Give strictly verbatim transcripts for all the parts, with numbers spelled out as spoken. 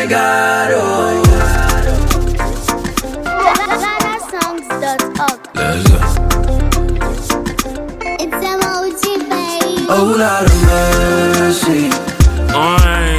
my God, oh. Ghana songs dot org. Let's go. It's emoji, baby. Oh, Lord of mercy. Oi.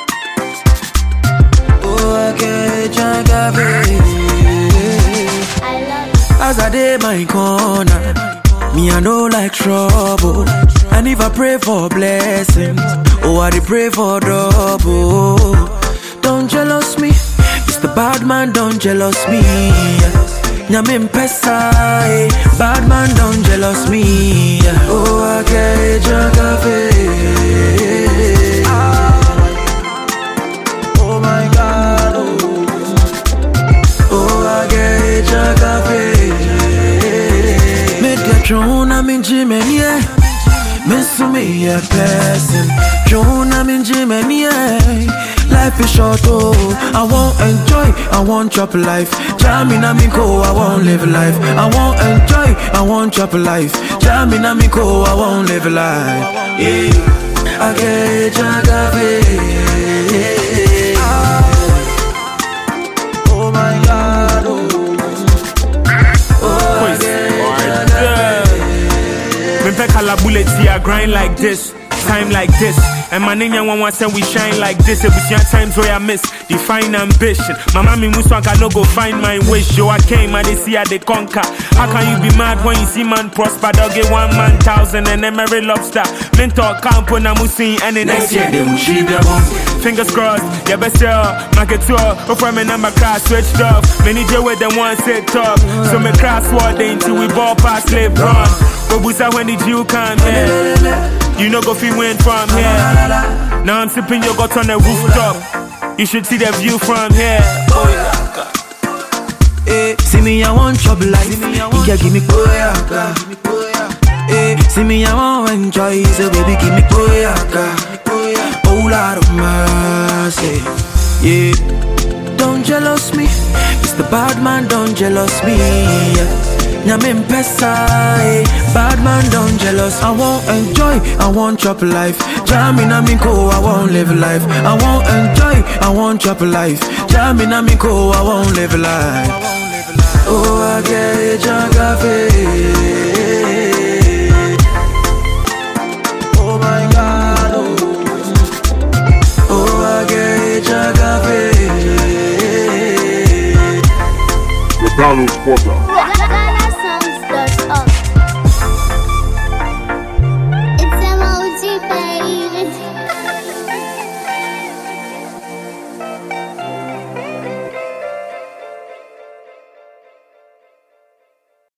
Oh, I can't drink of it. I love it. As I did my corner, me I know like trouble. And if I pray for blessings, oh I dey pray for double. Don't jealous me, Mister Badman, don't jealous me. Nyame mpesa, eh. Bad man don't jealous me. Oh I can't drink of it. Oh my God, oh. Oh I can't drink of it. Make the throne, I'm in Jimmy, yeah. Miss me a person, Joan, I'm in Jimmy, yeah. Life is short, oh. I won't enjoy, I won't chop life. Jamming on me go, I won't live life. I won't enjoy, I won't chop life. Jamming on me go, I won't live life. Yeah, I get jagabe. Oh my God, oh. Oh, I get jagabe. Me peck a la bullet here, I grind like this, time like this. And my name one one say we shine like this. It was your times where I miss define ambition. My mommy muswanka no go find my wish. Yo, I came, I they see I they conquer. How can you be mad when you see man prosper? Dog get one man thousand and then marry lobster. Mentor camp when I'm seeing any next year they will cheat them. Fingers crossed, yeah best sell. Market tour, before my number class switched off. Many J with them one set top. So me cross word until we ball past slave run. But busa when the Jew come here. You know go feel win from here. Now I'm sipping yogurt on the rooftop. You should see the view from here. Hey, see me, I want trouble life. You can give me koyaka. Hey, see me, I want enjoy. So baby, give me koyaka. Oh Lord of mercy. Yeah, don't jealous me, Mister Badman, don't jealous me. Nyame mpesa, eh. Bad man don't jealous. I won't enjoy, I won't chop life. Jamming on me go, I won't live life. I won't enjoy, I won't chop life. Jamming on me go, I won't live life. Oh, I get jagabe. Oh my God, oh. Oh, I get jagabe. The Donald Porter.